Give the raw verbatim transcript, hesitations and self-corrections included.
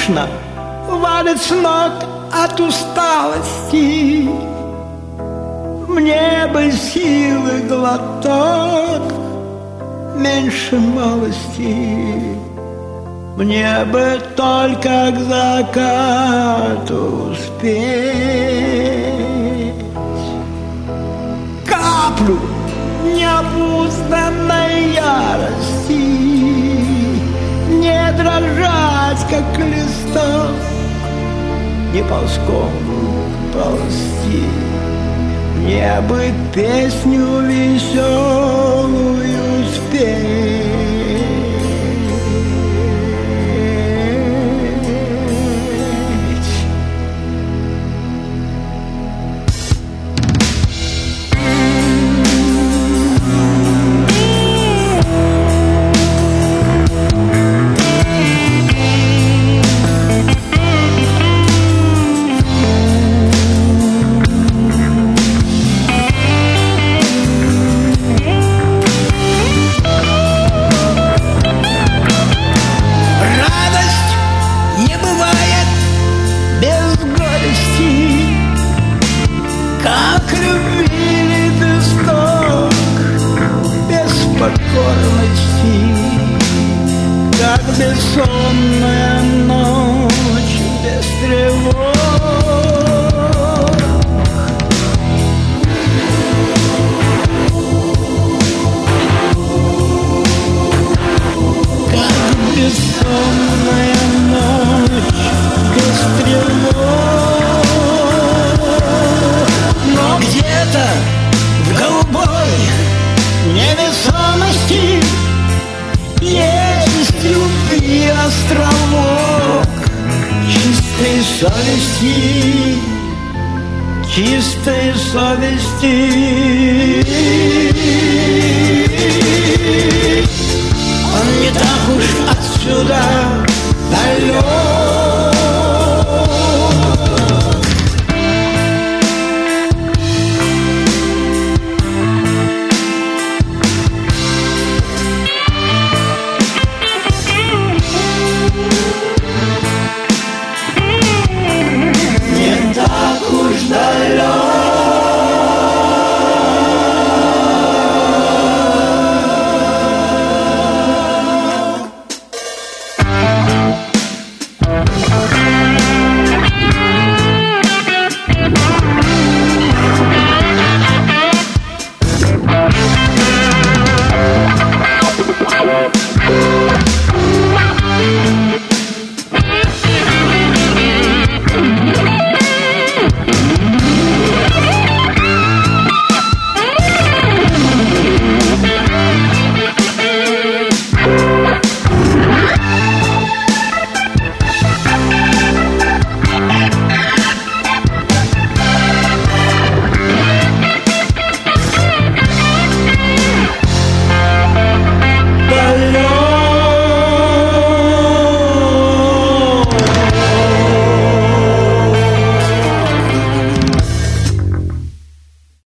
скучно, валит с ног от усталости. Мне бы силы глоток, меньше малости. Мне бы только к закату успеть. Каплю необузданной ярости, не дрожать, как листок, не ползком ползти. Мне бы песню веселую спеть. Как бессонная ночь без тревог. Как бессонная ночь без тревог. Но где-то в голубой невесомости есть любви островок чистой совести, чистой совести.